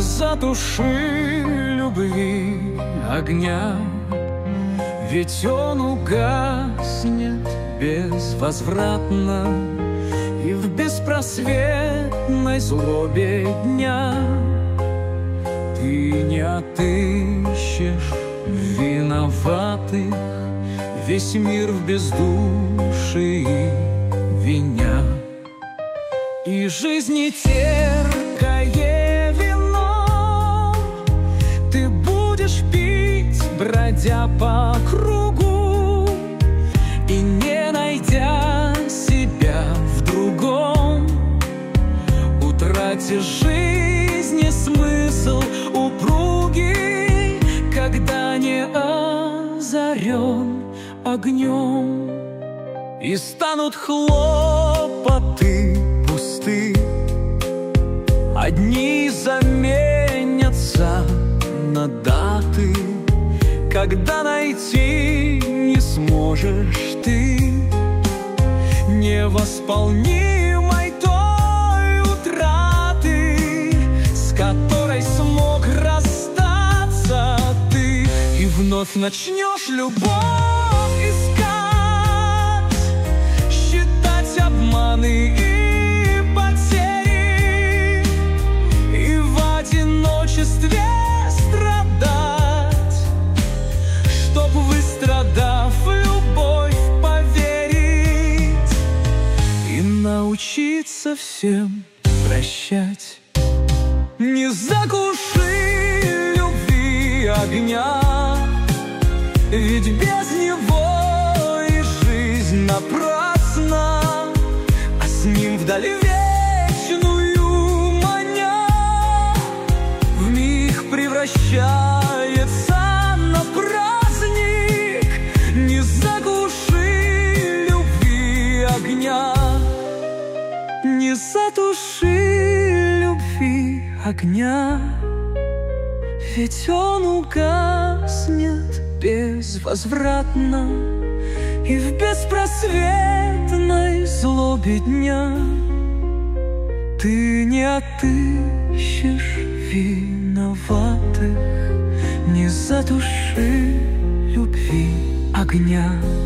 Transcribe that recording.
затуши любви огня, ведь он угаснет безвозвратно, и в беспросветной злобе дня ты не отыщешь виноватых, весь мир в бездушии виня. И жизни терпкое вино ты будешь пить, бродя по кругу, и не найдя себя в другом, утратишь жизни смысл упругий, когда не озарен огнем. И станут хлопоты пусты, одни заменятся на даты, когда найти не сможешь ты невосполнимой той утраты, с которой смог расстаться ты, и вновь начнешь любовь искать, считать обманы и потери, и в одиночестве страдать, чтоб, выстрадав любовь, поверить и научиться всем прощать. Не заглуши любви огня, ведь без него и жизнь напрасна, а с ним вдаль вечную маня вмиг превращается на праздник. Не заглуши любви огня, не затуши любви огня, ведь он угаснет безвозвратно, и в беспросветной злобе дня ты не отыщешь виноватых, не затуши любви огня.